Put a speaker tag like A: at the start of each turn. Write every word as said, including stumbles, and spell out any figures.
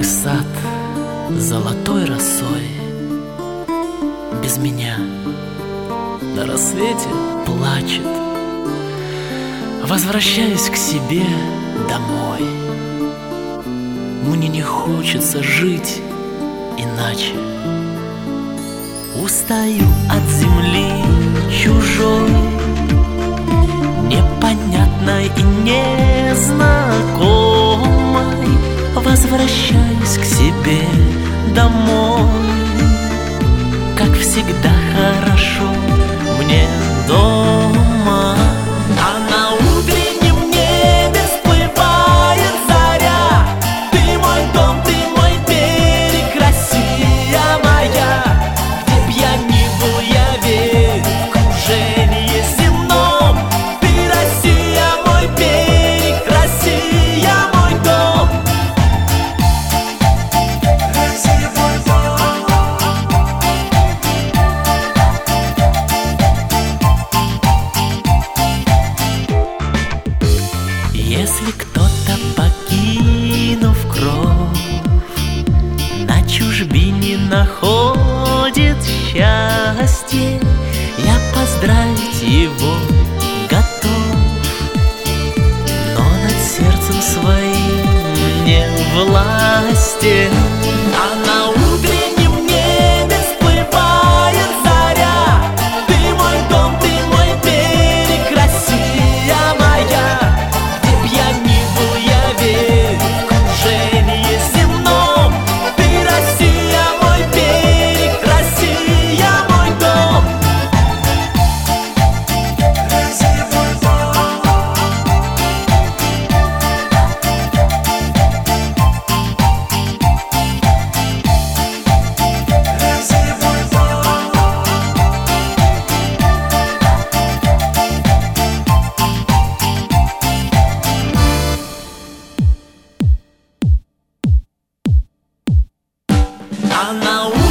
A: сад золотой росой. Без меня на рассвете плачет. Возвращаюсь к себе домой. Мне не хочется жить иначе. Устаю от земли чужой, непонятной и незнакомой. Возвращаюсь к себе домой. Как всегда хорошо мне дома. А на утреннем небе всплывает заря. Ты мой дом, ты мой берег, Россия моя. Где б я ни был, я верю в кружение земном. Ты Россия, мой берег, Россия, мой дом. Россия, мой дом. Если кто-то, покинув кровь, на чужбине находит счастье, я поздравить его готов, но над сердцем своим не власти. А на утреннем небе всплывает заря. Ты мой дом, ты мой берег, Россия моя. Где б я ни был, я верю в кружение земном. Ты Россия, мой берег, Россия, мой дом. Россия, мой дом. Россия, мой дом. А на